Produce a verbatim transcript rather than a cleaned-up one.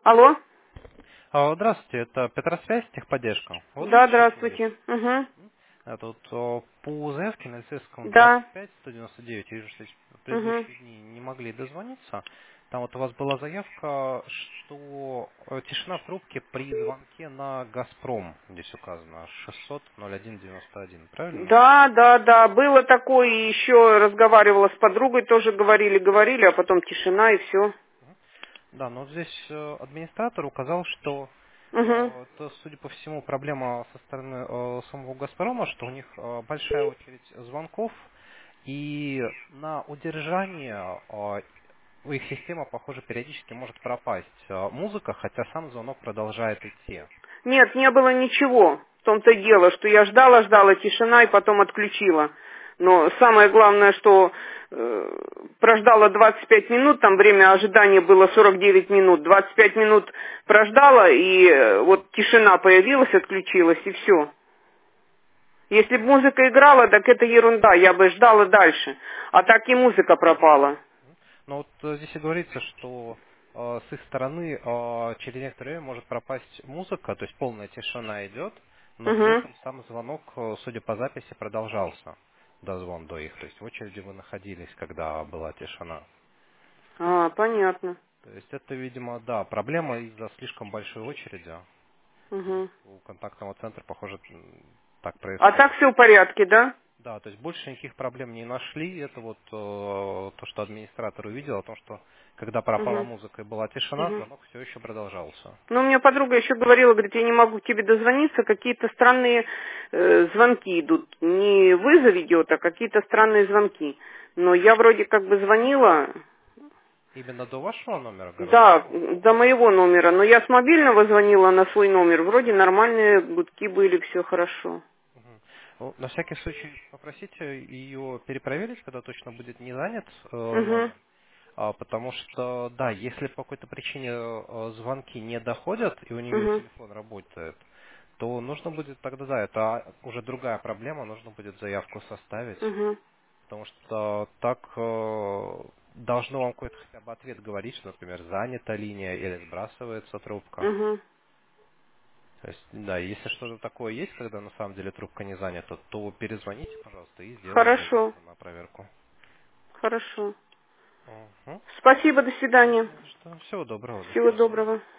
Алло? А, Здравствуйте, это Петросвязь, техподдержка. Вот Да, сейчас говорит. здравствуйте. Угу. А тут о, по заявке на Лисицком Да. двадцать пять сто девяносто девять, вижу, что в Угу. предыдущие дни не могли дозвониться. Там вот у вас была заявка, что э, тишина в трубке при звонке на «Газпром», здесь указано, шестьсот ноль один девяносто один, правильно? Да, да, да. Было такое, и еще разговаривала с подругой, тоже говорили, говорили, а потом тишина и все. Да, но вот здесь э, администратор указал, что Угу. э, это, судя по всему, проблема со стороны э, самого «Газпрома», что у них э, большая очередь звонков, и на удержание э, у их система, похоже, периодически может пропасть э, музыка, хотя сам звонок продолжает идти. Нет, не было ничего. В том-то и дело, что я ждала, ждала тишина и потом отключила. Но самое главное, что э, прождала двадцать пять минут, там время ожидания было сорок девять минут. двадцать пять минут прождала, и э, вот тишина появилась, отключилась, и все. Если бы музыка играла, так это ерунда, я бы ждала дальше. А так и музыка пропала. Но вот э, здесь и говорится, что э, с их стороны э, через некоторое время может пропасть музыка, то есть полная тишина идет, но при Угу. этом сам звонок, э, судя по записи, продолжался, дозвон до их. То есть в очереди вы находились, когда была тишина. А, понятно. То есть это, видимо, да, проблема из-за слишком большой очереди. Здесь Угу. у контактного центра, похоже, м, так А так происходит. все в порядке, да? Да, то есть больше никаких проблем не нашли. Это вот э, то, что администратор увидел, о том, что когда пропала Угу. музыка и была тишина, Угу. звонок все еще продолжался. Ну, у меня подруга еще говорила, говорит, я не могу к тебе дозвониться, какие-то странные э, звонки идут. Не вызов идет, а какие-то странные звонки. Но я вроде как бы звонила, Именно до вашего номера да, городского? до моего номера, но я с мобильного звонила на свой номер, вроде нормальные гудки были, все хорошо. Мгм. Ну, на всякий случай попросите ее перепроверить, когда точно будет не занят э, Угу, номер. А, потому что, да, если по какой-то причине э, звонки не доходят, и у нее угу, телефон работает, то нужно будет тогда, да, это уже другая проблема, нужно будет заявку составить. угу, Потому что так э, должно вам какой-то хотя бы ответ говорить, что, например, занята линия или сбрасывается трубка. угу. То есть, да, если что-то такое есть, когда на самом деле трубка не занята, то перезвоните, пожалуйста, и сделаем Хорошо, заявку на проверку. хорошо. Угу. Спасибо, до свидания. Что, всего доброго, до Всего свидания. доброго.